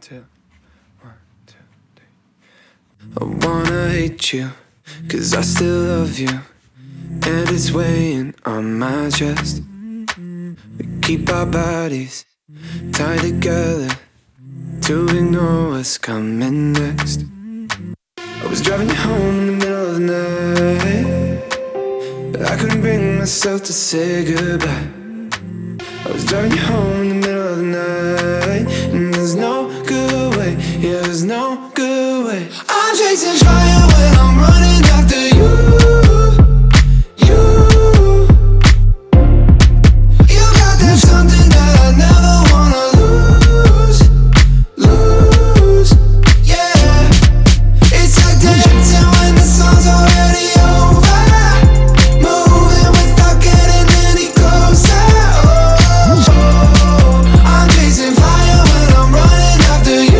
two, 1, 2, 3. I wanna hate you, 'cause I still love you, and it's weighing on my chest. We keep our bodies tied together to ignore what's coming next. I was driving you home in the middle of the night, but I couldn't bring myself to say goodbye. I was driving you home in the middle of the night, and there's no good way, yeah, there's no good way. I'm chasing fire when I'm running after you. You got that something that I never wanna lose, yeah. It's like dancing when the song's already over, moving without getting any closer. I'm chasing fire when I'm running after you.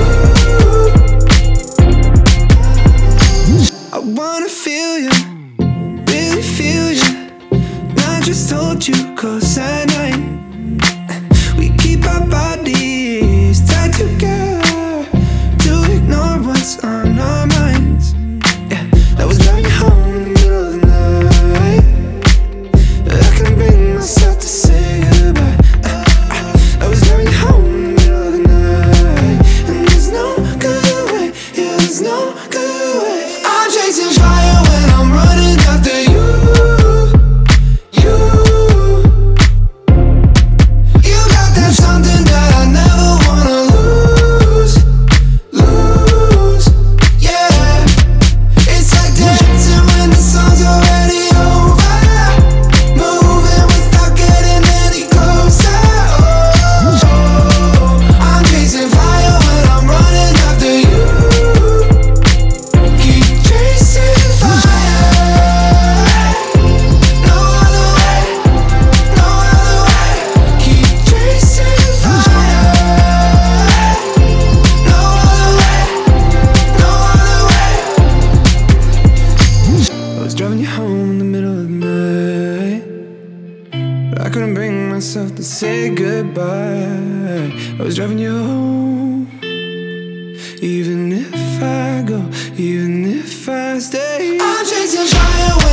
I wanna feel you, really feel you, not just hold you close at night. We keep our bodies tied together to ignore what's on our minds. Yeah, I was driving you home in the middle of the night, but I couldn't bring myself to say goodbye. I was driving you home in the middle of the night, and there's no good way, yeah, there's no good way. I'm chasing fire when I'm running after you. You got that something that I never wanna lose, yeah. It's like dancing when the song's already over, moving without getting any closer. I'm chasing fire when I'm running after you. Keep chasing fire, no other way, no other way. Keep chasing fire, no other way, no other way. I was driving you home in the middle of the night, but I couldn't bring myself to say goodbye. I was driving you home, even if I go, even if I stay. I'm chasing fire.